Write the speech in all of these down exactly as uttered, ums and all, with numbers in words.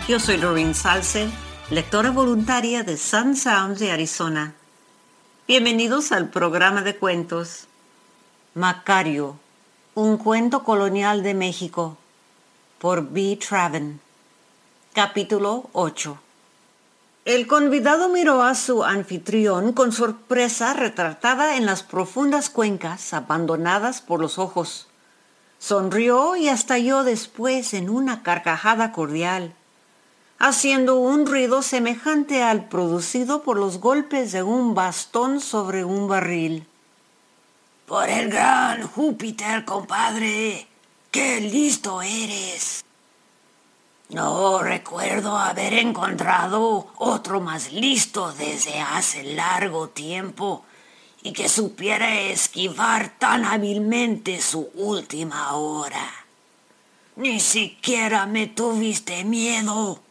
Yo soy Doreen Salce, lectora voluntaria de Sun Sounds de Arizona. Bienvenidos al programa de cuentos Macario, un cuento colonial de México, por B. Traven. Capítulo ocho. El convidado miró a su anfitrión con sorpresa retratada en las profundas cuencas abandonadas por los ojos. Sonrió y estalló después en una carcajada cordial, haciendo un ruido semejante al producido por los golpes de un bastón sobre un barril. ¡Por el gran Júpiter, compadre! ¡Qué listo eres! No recuerdo haber encontrado otro más listo desde hace largo tiempo y que supiera esquivar tan hábilmente su última hora. Ni siquiera me tuviste miedo.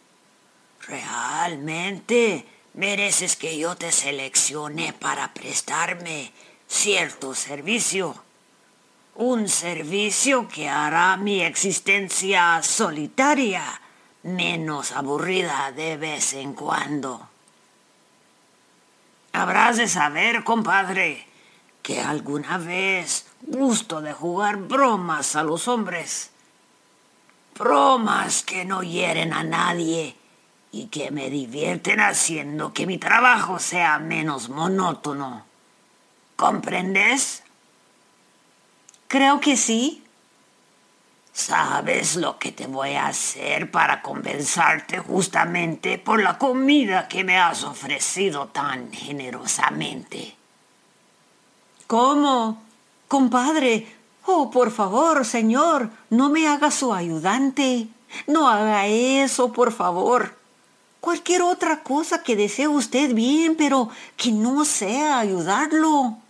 Realmente mereces que yo te seleccione para prestarme cierto servicio. Un servicio que hará mi existencia solitaria menos aburrida de vez en cuando. Habrás de saber, compadre, que alguna vez gusto de jugar bromas a los hombres. Bromas que no hieren a nadie y que me divierten haciendo que mi trabajo sea menos monótono. ¿Comprendes? Creo que sí. ¿Sabes lo que te voy a hacer para compensarte justamente por la comida que me has ofrecido tan generosamente? ¿Cómo? Compadre, oh, por favor, señor, no me haga su ayudante. No haga eso, por favor. Cualquier otra cosa que desee usted bien, pero que no sea ayudarlo.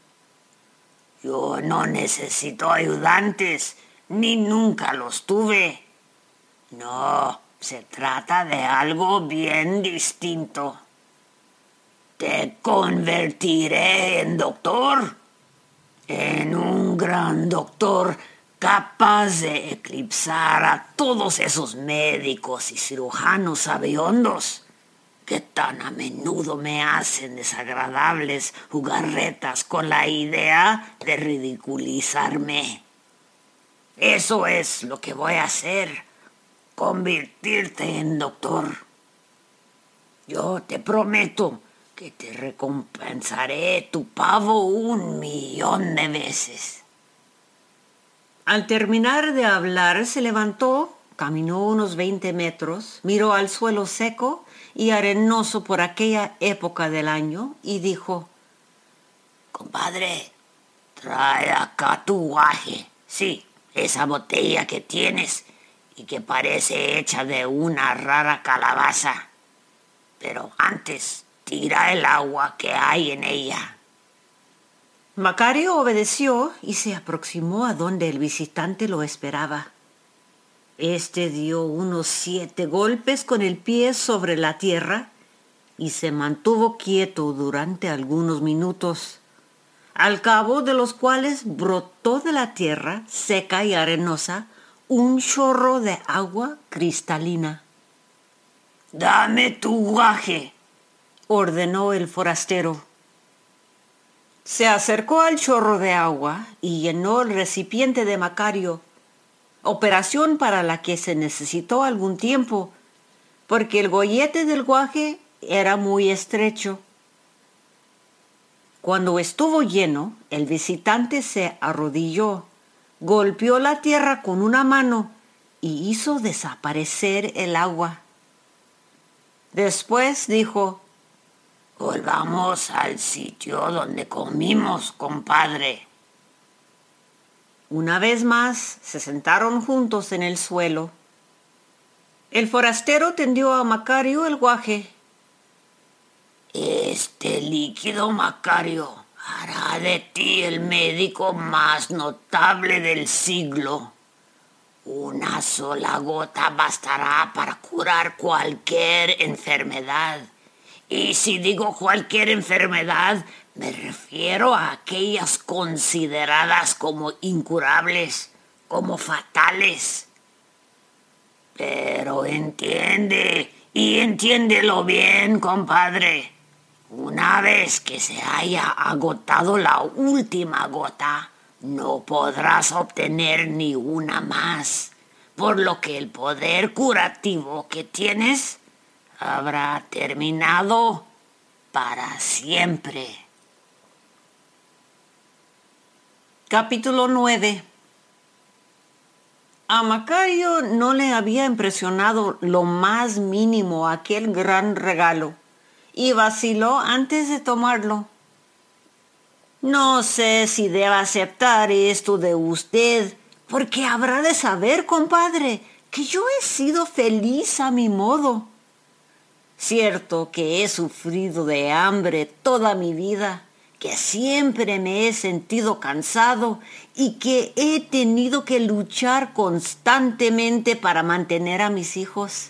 Yo no necesito ayudantes, ni nunca los tuve. No, se trata de algo bien distinto. Te convertiré en doctor, en un gran doctor capaz de eclipsar a todos esos médicos y cirujanos sabiondos que tan a menudo me hacen desagradables jugarretas con la idea de ridiculizarme. Eso es lo que voy a hacer, convertirte en doctor. Yo te prometo que te recompensaré tu pavo un millón de veces. Al terminar de hablar, se levantó, caminó unos veinte metros, miró al suelo seco y arenoso por aquella época del año y dijo: Compadre, trae acá tu guaje. Sí, esa botella que tienes y que parece hecha de una rara calabaza. Pero antes, tira el agua que hay en ella. Macario obedeció y se aproximó a donde el visitante lo esperaba. Este dio unos siete golpes con el pie sobre la tierra y se mantuvo quieto durante algunos minutos, al cabo de los cuales brotó de la tierra seca y arenosa un chorro de agua cristalina. «Dame tu guaje», ordenó el forastero. Se acercó al chorro de agua y llenó el recipiente de Macario, operación para la que se necesitó algún tiempo, porque el gollete del guaje era muy estrecho. Cuando estuvo lleno, el visitante se arrodilló, golpeó la tierra con una mano y hizo desaparecer el agua. Después dijo: «Volvamos al sitio donde comimos, compadre». Una vez más se sentaron juntos en el suelo. El forastero tendió a Macario el guaje. «Este líquido, Macario, hará de ti el médico más notable del siglo. Una sola gota bastará para curar cualquier enfermedad. Y si digo cualquier enfermedad, me refiero a aquellas consideradas como incurables, como fatales. Pero entiende, y entiéndelo bien, compadre. Una vez que se haya agotado la última gota, no podrás obtener ni una más, por lo que el poder curativo que tienes habrá terminado para siempre. Capítulo nueve. A Macario no le había impresionado lo más mínimo aquel gran regalo y vaciló antes de tomarlo. No sé si deba aceptar esto de usted, porque habrá de saber, compadre, que yo he sido feliz a mi modo. Cierto que he sufrido de hambre toda mi vida, que siempre me he sentido cansado y que he tenido que luchar constantemente para mantener a mis hijos.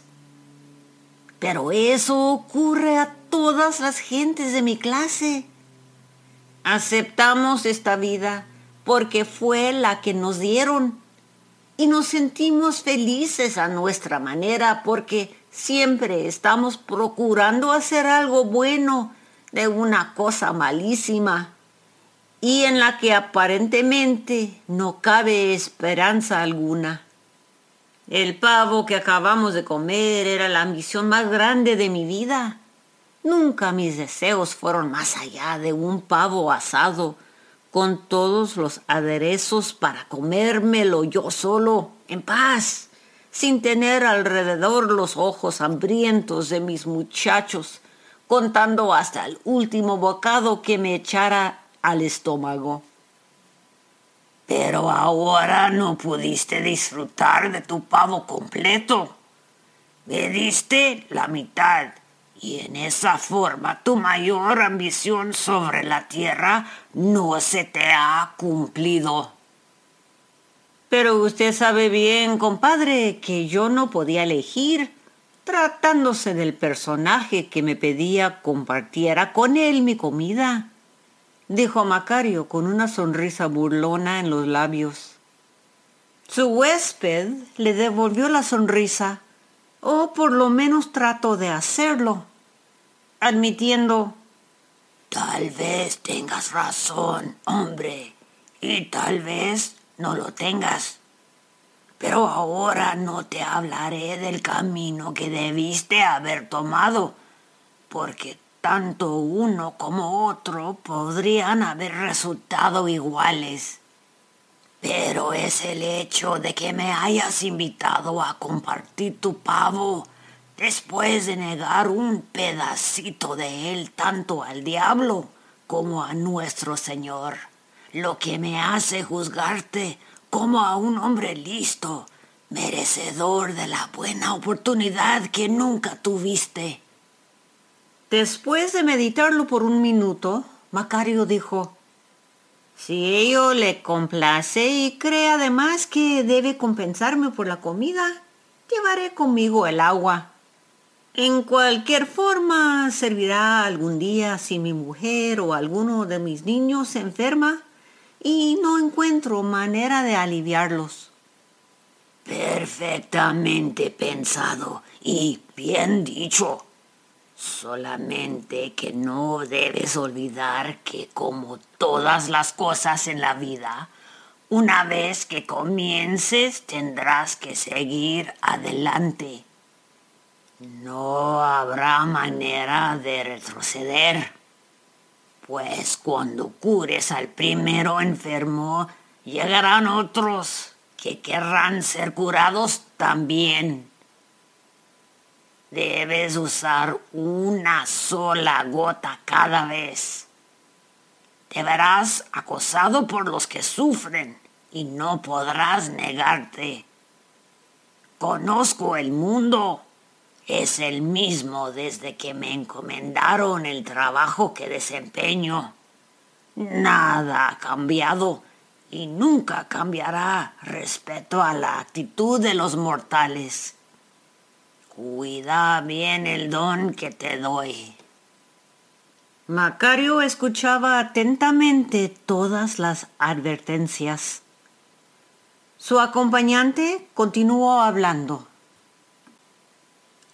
Pero eso ocurre a todas las gentes de mi clase. Aceptamos esta vida porque fue la que nos dieron y nos sentimos felices a nuestra manera porque siempre estamos procurando hacer algo bueno de una cosa malísima y en la que aparentemente no cabe esperanza alguna. El pavo que acabamos de comer era la ambición más grande de mi vida. Nunca mis deseos fueron más allá de un pavo asado, con todos los aderezos para comérmelo yo solo, en paz, sin tener alrededor los ojos hambrientos de mis muchachos, contando hasta el último bocado que me echara al estómago. Pero ahora no pudiste disfrutar de tu pavo completo. Me diste la mitad. Y en esa forma tu mayor ambición sobre la tierra no se te ha cumplido. Pero usted sabe bien, compadre, que yo no podía elegir, tratándose del personaje que me pedía compartiera con él mi comida, dijo Macario con una sonrisa burlona en los labios. Su huésped le devolvió la sonrisa, o por lo menos trató de hacerlo, admitiendo: Tal vez tengas razón, hombre, y tal vez no lo tengas. Pero ahora no te hablaré del camino que debiste haber tomado, porque tanto uno como otro podrían haber resultado iguales. Pero es el hecho de que me hayas invitado a compartir tu pavo después de negar un pedacito de él tanto al diablo como a nuestro Señor, lo que me hace juzgarte como a un hombre listo, merecedor de la buena oportunidad que nunca tuviste. Después de meditarlo por un minuto, Macario dijo: si ello le complace y cree además que debe compensarme por la comida, llevaré conmigo el agua. En cualquier forma, servirá algún día si mi mujer o alguno de mis niños se enferma y no encuentro manera de aliviarlos. Perfectamente pensado y bien dicho. Solamente que no debes olvidar que, como todas las cosas en la vida, una vez que comiences tendrás que seguir adelante. No habrá manera de retroceder, pues cuando cures al primero enfermo, llegarán otros que querrán ser curados también. Debes usar una sola gota cada vez. Te verás acosado por los que sufren y no podrás negarte. Conozco el mundo. Es el mismo desde que me encomendaron el trabajo que desempeño. Nada ha cambiado y nunca cambiará respecto a la actitud de los mortales. Cuida bien el don que te doy. Macario escuchaba atentamente todas las advertencias. Su acompañante continuó hablando.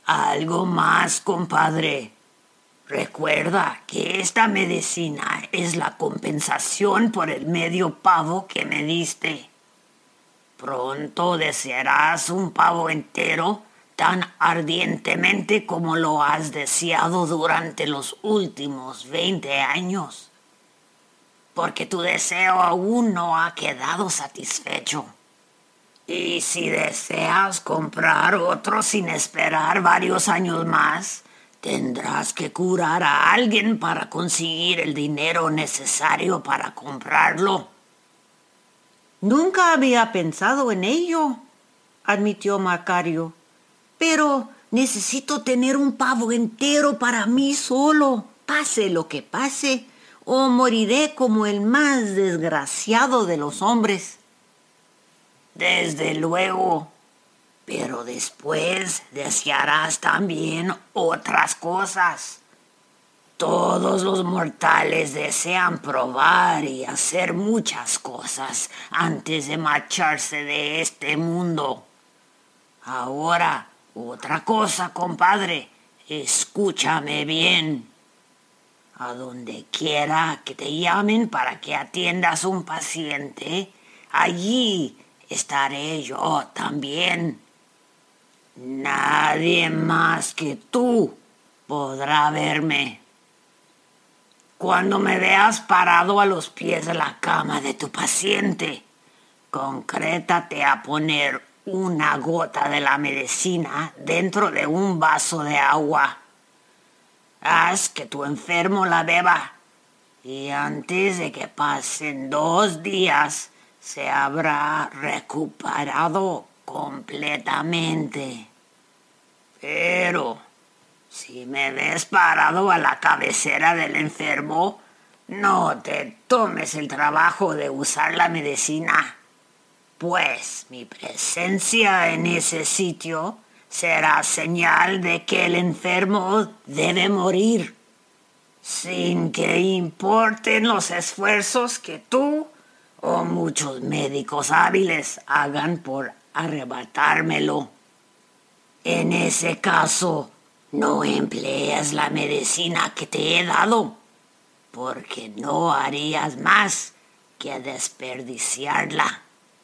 Algo más, compadre. Recuerda que esta medicina es la compensación por el medio pavo que me diste. Pronto desearás un pavo entero tan ardientemente como lo has deseado durante los últimos veinte años. Porque tu deseo aún no ha quedado satisfecho. Y si deseas comprar otro sin esperar varios años más, tendrás que curar a alguien para conseguir el dinero necesario para comprarlo. Nunca había pensado en ello, admitió Macario. Pero necesito tener un pavo entero para mí solo, pase lo que pase, o moriré como el más desgraciado de los hombres. Desde luego. Pero después desearás también otras cosas. Todos los mortales desean probar y hacer muchas cosas antes de marcharse de este mundo. Ahora, otra cosa, compadre, escúchame bien. A donde quiera que te llamen para que atiendas un paciente, allí estaré yo también. Nadie más que tú podrá verme. Cuando me veas parado a los pies de la cama de tu paciente, concrétate a poner una gota de la medicina dentro de un vaso de agua. Haz que tu enfermo la beba y antes de que pasen dos días se habrá recuperado completamente. Pero si me ves parado a la cabecera del enfermo, no te tomes el trabajo de usar la medicina, pues mi presencia en ese sitio será señal de que el enfermo debe morir, sin que importen los esfuerzos que tú o muchos médicos hábiles hagan por arrebatármelo. En ese caso, no emplees la medicina que te he dado, porque no harías más que desperdiciarla.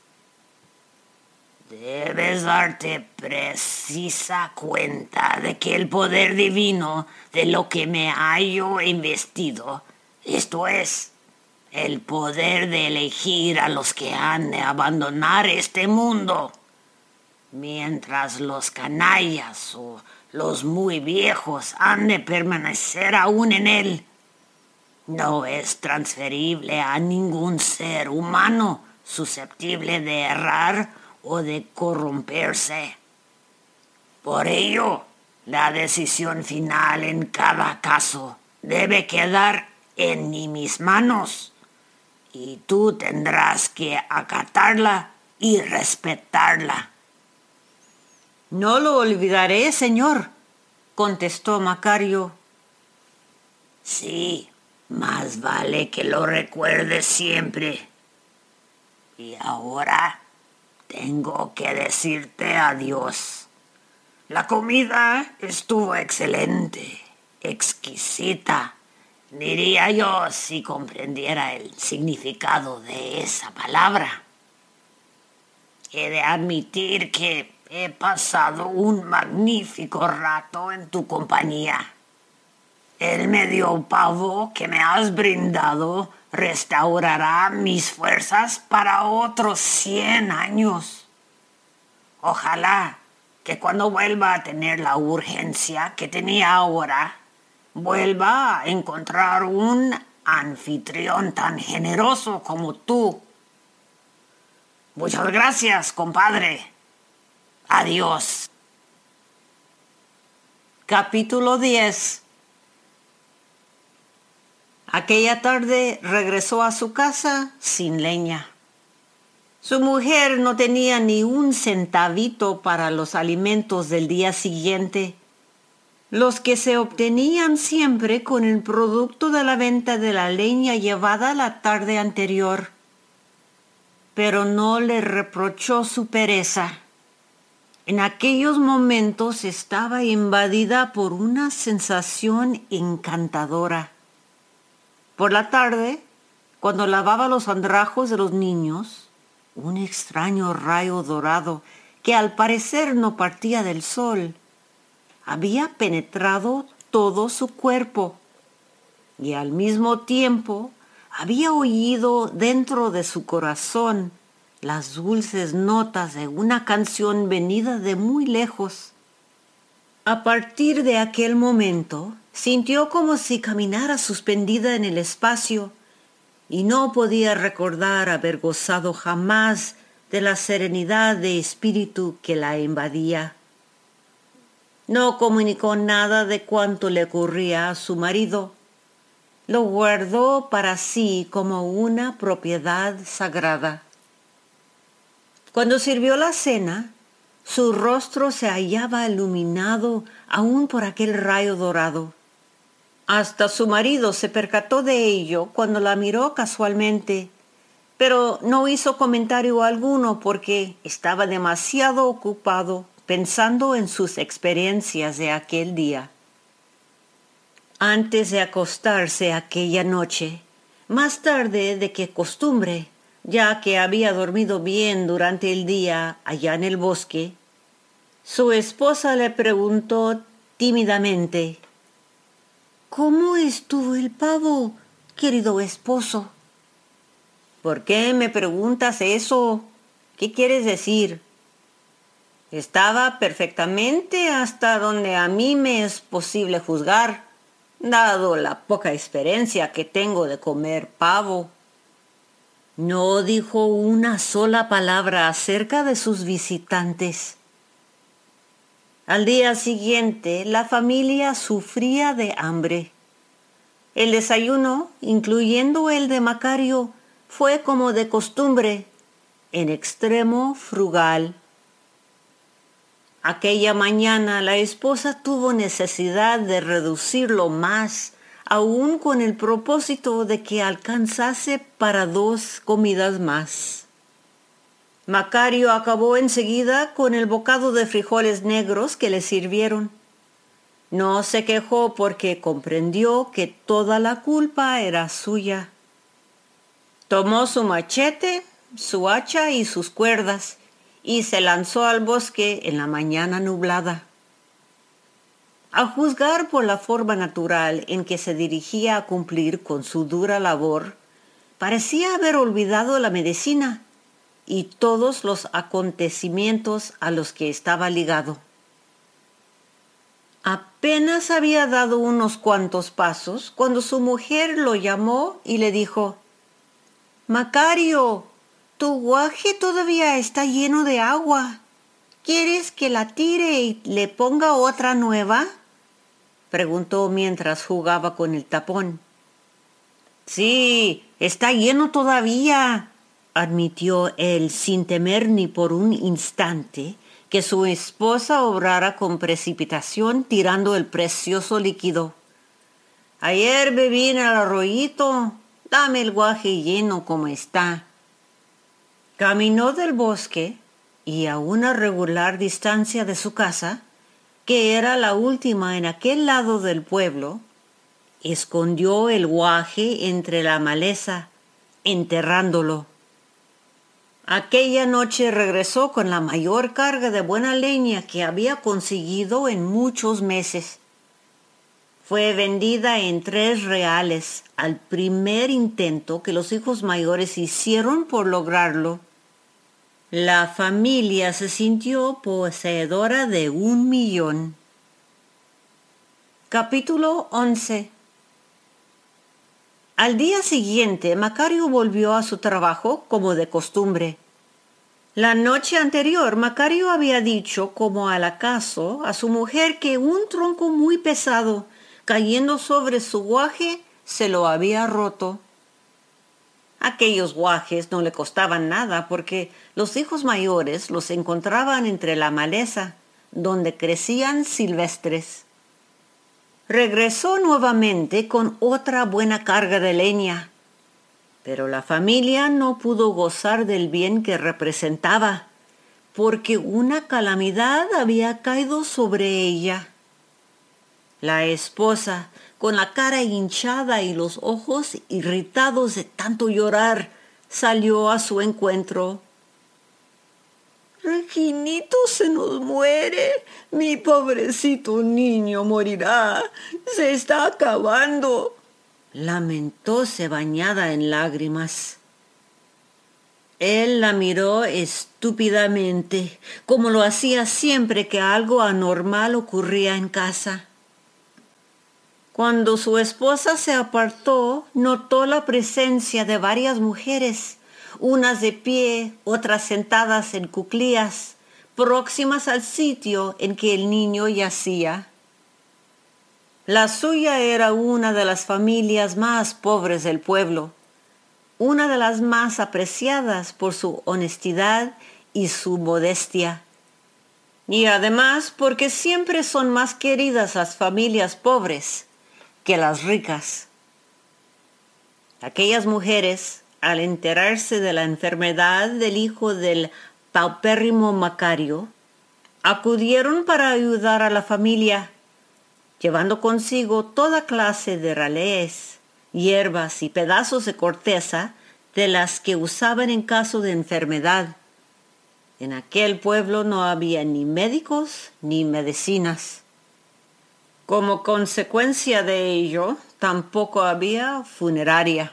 Debes darte precisa cuenta de que el poder divino de lo que me hallo investido, esto es, el poder de elegir a los que han de abandonar este mundo, mientras los canallas o los muy viejos han de permanecer aún en él, no es transferible a ningún ser humano susceptible de errar o de corromperse. Por ello, la decisión final en cada caso debe quedar en mis manos, y tú tendrás que acatarla y respetarla. No lo olvidaré, señor, contestó Macario. Sí, más vale que lo recuerdes siempre. Y ahora tengo que decirte adiós. La comida estuvo excelente, exquisita, diría yo si comprendiera el significado de esa palabra. He de admitir que he pasado un magnífico rato en tu compañía. El medio pavo que me has brindado restaurará mis fuerzas para otros cien años. Ojalá que cuando vuelva a tener la urgencia que tenía ahora, vuelva a encontrar un anfitrión tan generoso como tú. Muchas gracias, compadre. Adiós. Capítulo diez. Aquella tarde regresó a su casa sin leña. Su mujer no tenía ni un centavito para los alimentos del día siguiente, los que se obtenían siempre con el producto de la venta de la leña llevada la tarde anterior. Pero no le reprochó su pereza. En aquellos momentos estaba invadida por una sensación encantadora. Por la tarde, cuando lavaba los andrajos de los niños, un extraño rayo dorado que al parecer no partía del sol, había penetrado todo su cuerpo y al mismo tiempo había oído dentro de su corazón las dulces notas de una canción venida de muy lejos. A partir de aquel momento, sintió como si caminara suspendida en el espacio y no podía recordar haber gozado jamás de la serenidad de espíritu que la invadía. No comunicó nada de cuanto le ocurría a su marido. Lo guardó para sí como una propiedad sagrada. Cuando sirvió la cena, su rostro se hallaba iluminado aún por aquel rayo dorado. Hasta su marido se percató de ello cuando la miró casualmente, pero no hizo comentario alguno porque estaba demasiado ocupado pensando en sus experiencias de aquel día. Antes de acostarse aquella noche, más tarde de que costumbre, ya que había dormido bien durante el día allá en el bosque, su esposa le preguntó tímidamente: «¿Cómo estuvo el pavo, querido esposo?» «¿Por qué me preguntas eso? ¿Qué quieres decir?» «Estaba perfectamente hasta donde a mí me es posible juzgar, dado la poca experiencia que tengo de comer pavo». No dijo una sola palabra acerca de sus visitantes. Al día siguiente, la familia sufría de hambre. El desayuno, incluyendo el de Macario, fue como de costumbre, en extremo frugal. Aquella mañana la esposa tuvo necesidad de reducirlo más, aún con el propósito de que alcanzase para dos comidas más. Macario acabó enseguida con el bocado de frijoles negros que le sirvieron. No se quejó porque comprendió que toda la culpa era suya. Tomó su machete, su hacha y sus cuerdas y se lanzó al bosque en la mañana nublada. A juzgar por la forma natural en que se dirigía a cumplir con su dura labor, parecía haber olvidado la medicina y todos los acontecimientos a los que estaba ligado. Apenas había dado unos cuantos pasos cuando su mujer lo llamó y le dijo: «Macario, tu guaje todavía está lleno de agua. ¿Quieres que la tire y le ponga otra nueva?», preguntó mientras jugaba con el tapón. «Sí, está lleno todavía», admitió él sin temer ni por un instante que su esposa obrara con precipitación tirando el precioso líquido. «Ayer bebí en el arroyito, dame el guaje lleno como está». Caminó del bosque y a una regular distancia de su casa, que era la última en aquel lado del pueblo, escondió el guaje entre la maleza, enterrándolo. Aquella noche regresó con la mayor carga de buena leña que había conseguido en muchos meses. Fue vendida en tres reales al primer intento que los hijos mayores hicieron por lograrlo. La familia se sintió poseedora de un millón. Capítulo once. Al día siguiente, Macario volvió a su trabajo como de costumbre. La noche anterior, Macario había dicho, como al acaso, a su mujer que un tronco muy pesado, cayendo sobre su guaje, se lo había roto. Aquellos guajes no le costaban nada porque los hijos mayores los encontraban entre la maleza, donde crecían silvestres. Regresó nuevamente con otra buena carga de leña, pero la familia no pudo gozar del bien que representaba, porque una calamidad había caído sobre ella. La esposa, con la cara hinchada y los ojos irritados de tanto llorar, salió a su encuentro. «Reginito se nos muere, mi pobrecito niño morirá, se está acabando», lamentóse bañada en lágrimas. Él la miró estúpidamente, como lo hacía siempre que algo anormal ocurría en casa. Cuando su esposa se apartó, notó la presencia de varias mujeres, unas de pie, otras sentadas en cuclillas, próximas al sitio en que el niño yacía. La suya era una de las familias más pobres del pueblo, una de las más apreciadas por su honestidad y su modestia. Y además porque siempre son más queridas las familias pobres que las ricas. Aquellas mujeres, al enterarse de la enfermedad del hijo del paupérrimo Macario, acudieron para ayudar a la familia, llevando consigo toda clase de ralees, hierbas y pedazos de corteza de las que usaban en caso de enfermedad. En aquel pueblo no había ni médicos ni medicinas. Como consecuencia de ello, tampoco había funeraria.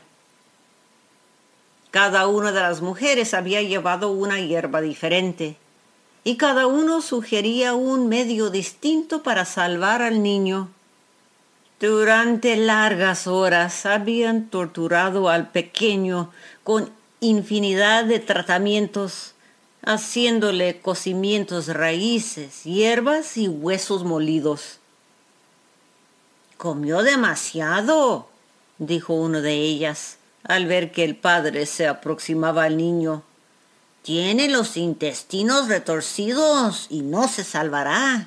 Cada una de las mujeres había llevado una hierba diferente, y cada uno sugería un medio distinto para salvar al niño. Durante largas horas habían torturado al pequeño con infinidad de tratamientos, haciéndole cocimientos de raíces, hierbas y huesos molidos. «Comió demasiado», dijo una de ellas, al ver que el padre se aproximaba al niño. «Tiene los intestinos retorcidos y no se salvará».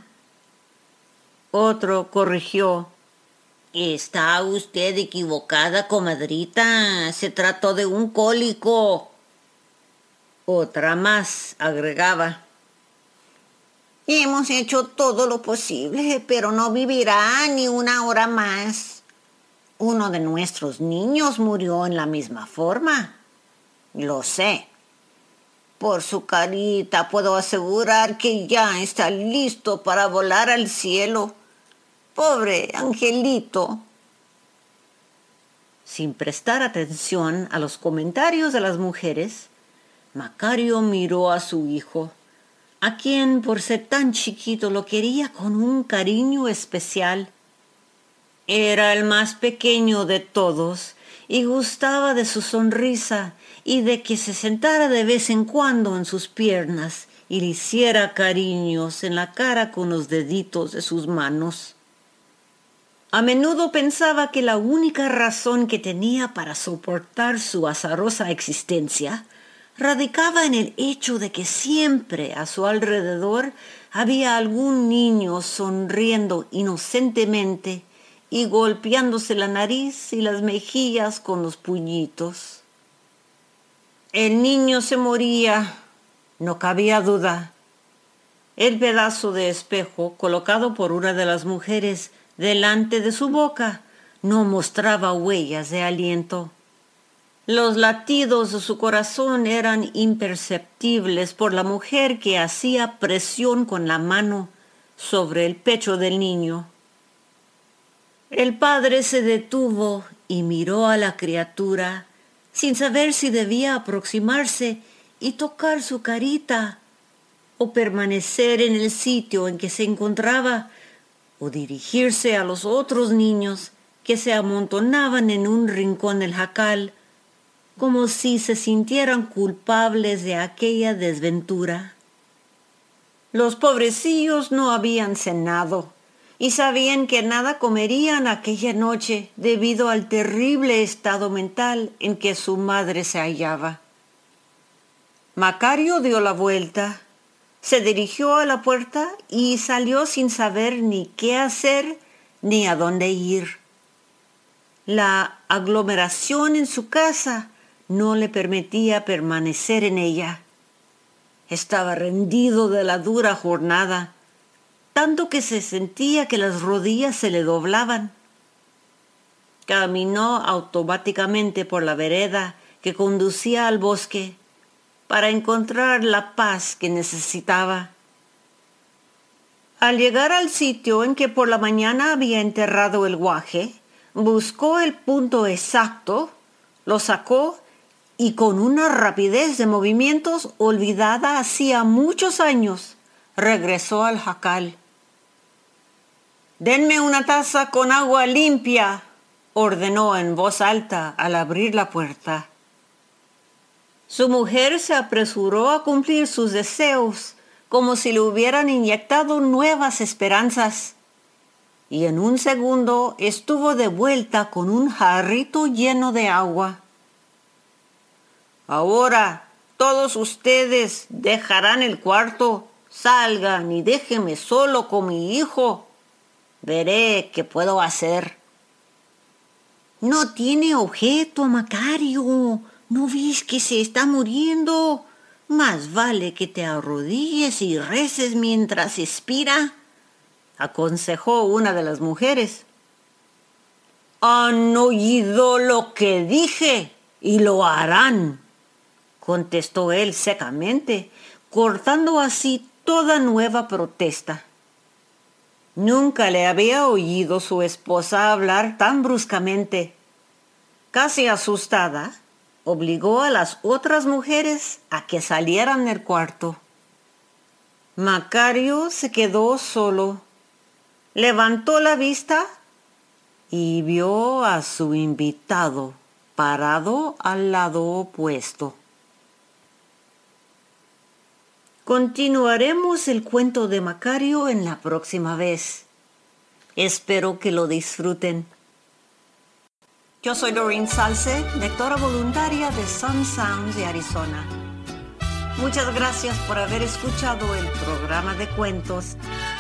Otro corrigió: «Está usted equivocada, comadrita. Se trató de un cólico». Otra más agregaba: «Hemos hecho todo lo posible, pero no vivirá ni una hora más. Uno de nuestros niños murió en la misma forma. Lo sé. Por su carita puedo asegurar que ya está listo para volar al cielo. Pobre angelito». Sin prestar atención a los comentarios de las mujeres, Macario miró a su hijo, a quien por ser tan chiquito lo quería con un cariño especial. Era el más pequeño de todos y gustaba de su sonrisa y de que se sentara de vez en cuando en sus piernas y le hiciera cariños en la cara con los deditos de sus manos. A menudo pensaba que la única razón que tenía para soportar su azarosa existencia radicaba en el hecho de que siempre a su alrededor había algún niño sonriendo inocentemente y golpeándose la nariz y las mejillas con los puñitos. El niño se moría, no cabía duda. El pedazo de espejo colocado por una de las mujeres delante de su boca no mostraba huellas de aliento. Los latidos de su corazón eran imperceptibles por la mujer que hacía presión con la mano sobre el pecho del niño. El padre se detuvo y miró a la criatura sin saber si debía aproximarse y tocar su carita, o permanecer en el sitio en que se encontraba, o dirigirse a los otros niños que se amontonaban en un rincón del jacal, como si se sintieran culpables de aquella desventura. Los pobrecillos no habían cenado y sabían que nada comerían aquella noche debido al terrible estado mental en que su madre se hallaba. Macario dio la vuelta, se dirigió a la puerta y salió sin saber ni qué hacer ni a dónde ir. La aglomeración en su casa no le permitía permanecer en ella. Estaba rendido de la dura jornada, tanto que se sentía que las rodillas se le doblaban. Caminó automáticamente por la vereda que conducía al bosque para encontrar la paz que necesitaba. Al llegar al sitio en que por la mañana había enterrado el guaje, buscó el punto exacto, lo sacó y con una rapidez de movimientos olvidada hacía muchos años, regresó al jacal. «Denme una taza con agua limpia», ordenó en voz alta al abrir la puerta. Su mujer se apresuró a cumplir sus deseos como si le hubieran inyectado nuevas esperanzas, y en un segundo estuvo de vuelta con un jarrito lleno de agua. «Ahora todos ustedes dejarán el cuarto, salgan y déjenme solo con mi hijo. Veré qué puedo hacer». «No tiene objeto, Macario. ¿No ves que se está muriendo? Más vale que te arrodilles y reces mientras expira», aconsejó una de las mujeres. «Han oído lo que dije y lo harán», contestó él secamente, cortando así toda nueva protesta. Nunca le había oído su esposa hablar tan bruscamente. Casi asustada, obligó a las otras mujeres a que salieran del cuarto. Macario se quedó solo. Levantó la vista y vio a su invitado parado al lado opuesto. Continuaremos el cuento de Macario en la próxima vez. Espero que lo disfruten. Yo soy Doreen Salce, lectora voluntaria de Sun Sounds de Arizona. Muchas gracias por haber escuchado el programa de cuentos.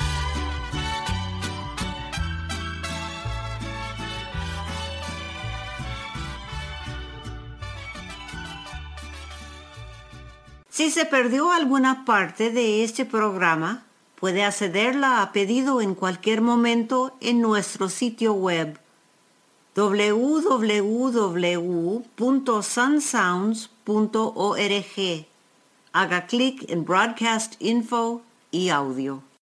Si se perdió alguna parte de este programa, puede accederla a pedido en cualquier momento en nuestro sitio web doble u doble u doble u punto sun sounds punto org. Haga clic en Broadcast Info y Audio.